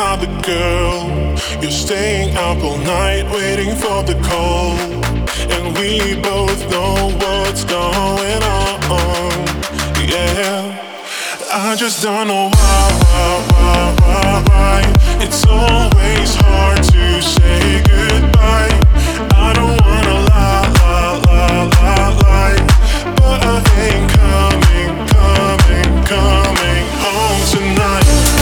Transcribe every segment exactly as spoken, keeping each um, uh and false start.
another girl. You're staying up all night waiting for the call, and we both know what's going on. Yeah, I just don't know why, why, why, why, why. It's always hard to say goodbye. I don't wanna lie, lie, lie, lie, lie, but I ain't coming, coming, coming home tonight.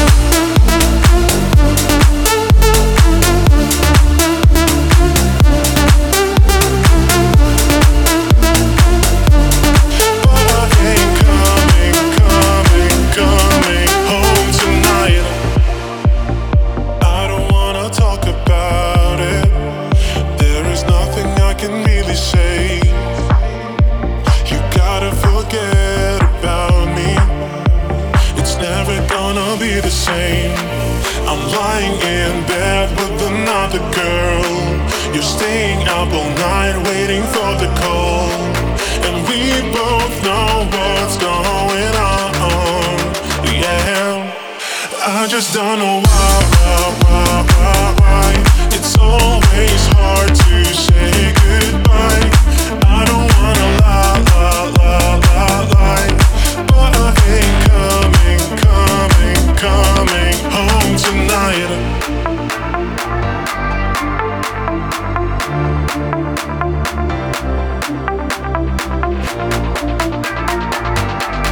I'm lying in bed with another girl. You're staying up all night waiting for the call, and we both know what's going on. Yeah, I just don't know why, why, why, why, why. It's always hard to say goodbye. I don't wanna lie, lie, lie, lie, lie, but I ain't coming, coming, coming home tonight.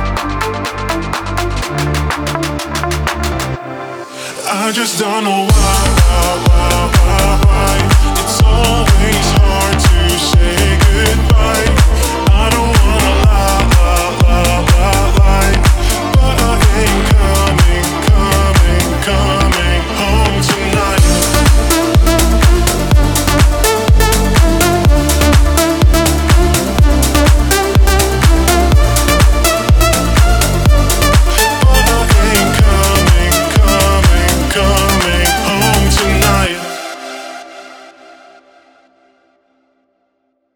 I just don't know why.